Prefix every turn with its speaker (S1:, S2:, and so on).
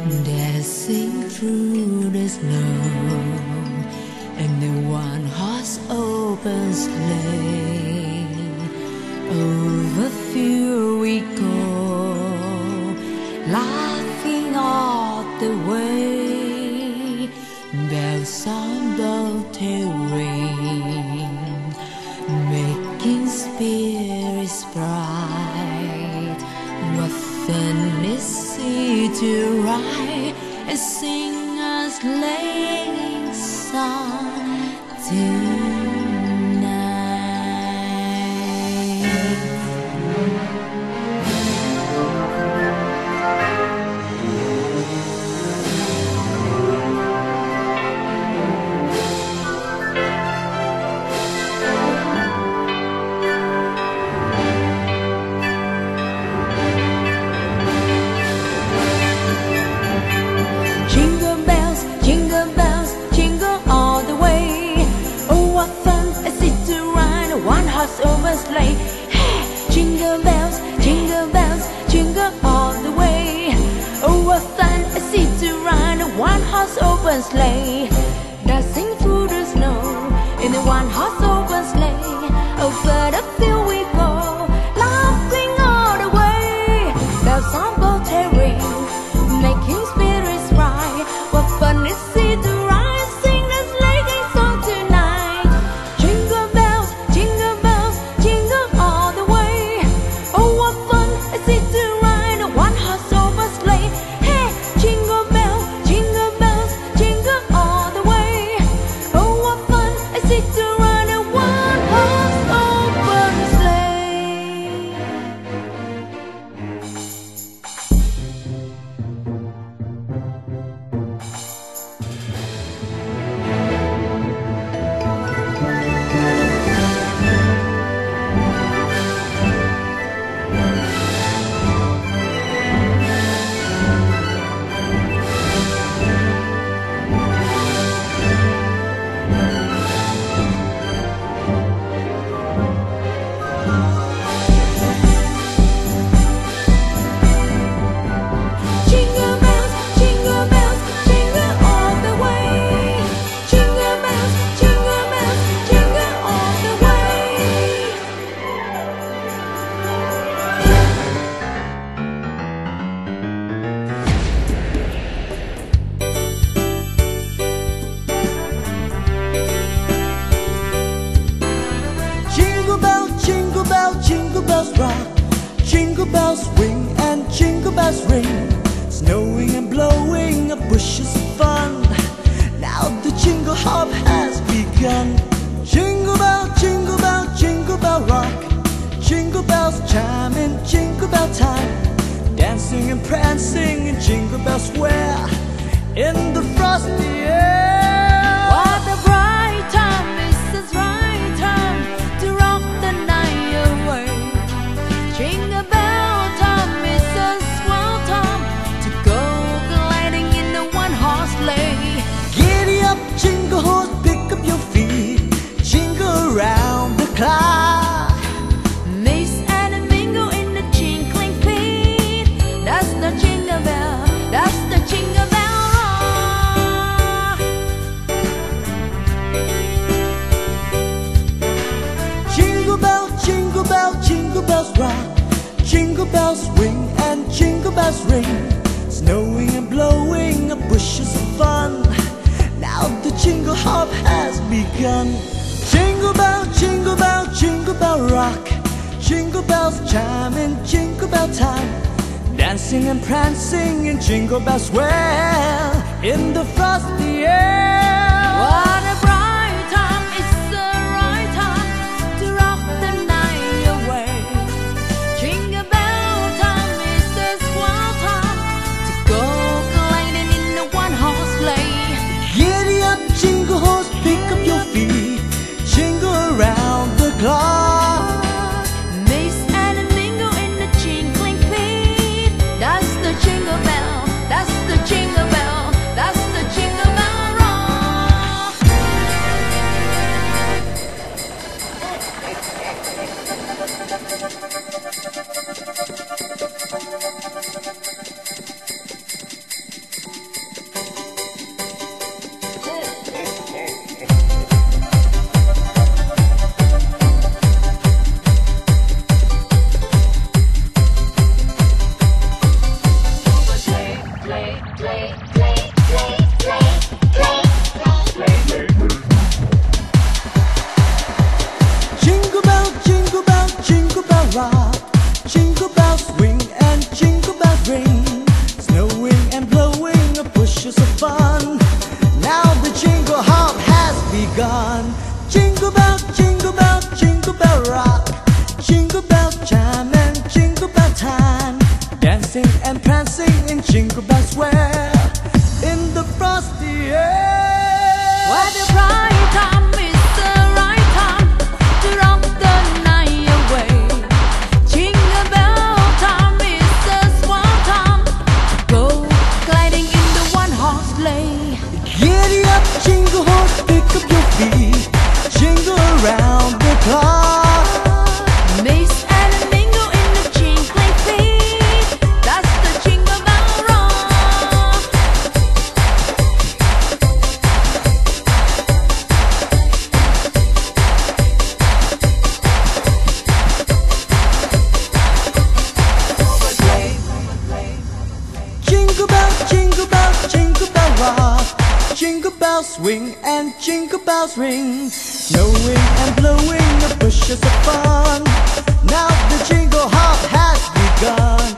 S1: dancing through the snow in the one-horse open sleigh. Over field we go, laughing all the way. Bells on bobtail ring, making spirits bright. What fun is it to ride and sing a sleighing song tonight? Jingle bells, jingle bells, jingle all the way. Oh, what fun is it to ride a one-horse open sleigh. Hey, jingle bells, jingle all the way. Oh, what fun is it to ride a one-horse open sleigh. Dancing through the snow in a one-horse open sleigh. Over the field we go, laughing all the way. Bells on bobtail ring, making spirits bright. What fun is it to ride, sing the sleighing song tonight? Jingle bells, jingle all the way. Oh, what fun is it to ride a one-horse open sleigh. Hey, jingle bells, jingle all the way. Oh, what fun is it to ride a one-horse open sleigh. Jingle bells, jingle all the way. Jingle bells, jingle all the way.
S2: Jingle bell, jingle bell, jingle bells rock. Jingle bells ring and jingle bells ring. Snowing and blowing up bushes of fun. Now the jingle hop has begun. Jingle bell, jingle bell, jingle bell rock. Jingle bells chime in jingle bell time. Dancing and prancing in Jingle Bell Square in the frosty air.
S1: What a bright time, it's the right time to rock the night away. Jingle bell time, it's a swell time to go gliding in a one-horse sleigh.
S2: Giddy up, jingle horse, pick up your feet. Jingle around the clock.
S1: Mix and mingle in the jingling feet. That's the jingle bell, that's the jingle bell rock.
S2: Jingle bell, jingle bell, jingle bells rock. Jingle bells ring and jingle bells ring. Snowing and blowing up bushes of fun. Now the jingle hop has begun. Jingle bell, jingle bell, jingle bell rock. Jingle bells chime in jingle bell time. Dancing and prancing in Jingle Bell Square in the frosty air.
S1: What a bright time, it's the right time to rock the night away. Jingle bell time is the swell time to go gliding in a one-horse sleigh.
S2: Giddy up, jingle horse, pick up your feet. Jingle around the clock.
S1: Mix and mingle in the jingling feet. That's the jingle bell, that's the jingle bell, that's the jingle bell rock.
S2: dancing and prancing in Jingle Bell Square in the frosty air.
S1: Where the right time is the right time to rock the night away. Jingle bell time is the swan time to go gliding in the one-horse sleigh.
S2: Giddy up, jingle horse, pick up your feet, jingle around the clock.
S1: Mix and mingle in the jingling feet. That's the Jingle Bell Rock.
S2: Jingle bell, jingle bell, jingle bell rock. Jingle bells swing and jingle bells ring. Snowing and blowing the bushes of fun. Now the jingle hop has begun.